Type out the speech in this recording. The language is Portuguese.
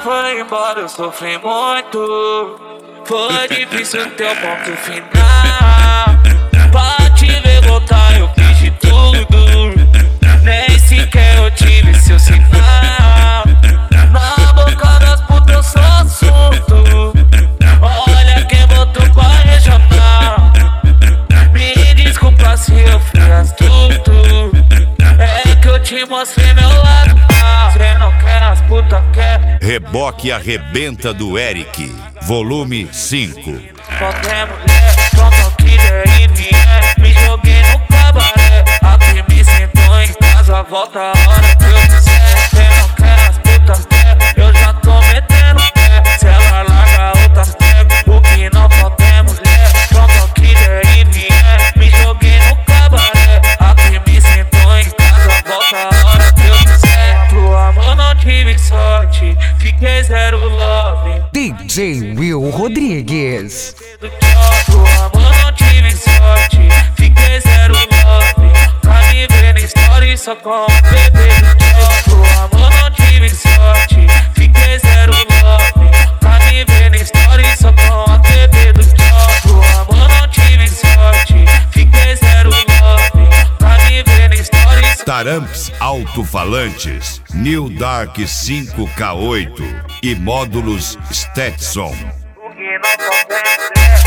foi embora, eu sofri muito. Foi difícil ter o ponto final. Pra te ver voltar eu fiz de tudo. Nem sequer eu tive seu sinal. Na boca das putas eu sou assunto. Olha quem botou pra regional. Me desculpa se eu fui astuto. É que eu te mostrei meu lado. Cê não quer, as putas quer. Reboque Arrebenta do Eric, volume 5. Qualquer mulher, pronto que der e vier. Me joguei no cabaré, aqui me sentou em casa. Volta a hora que eu quiser. Cê não quer, as putas quer. Eu já tô metendo pé. Se ela larga outras quer. O que não falta é mulher. Pronto que der e vier. Me joguei no cabaré, aqui me sentou em casa. Volta a hora que eu quiser. Pro amor não tive sorte, fiquei zero love. DJ Will Rodrigues. Pro amor não tive sorte, fiquei zero love. Pra me ver na história só com o bebê do job. Pro amor não tive sorte, fiquei zero love. Pra me ver na história só com a bebê do job. Pro amor não tive sorte, fiquei zero love. Pra me ver na história só Taramps Alto-Falantes, New Dark 5K8 e módulos Stetson. o que não falta é mulher.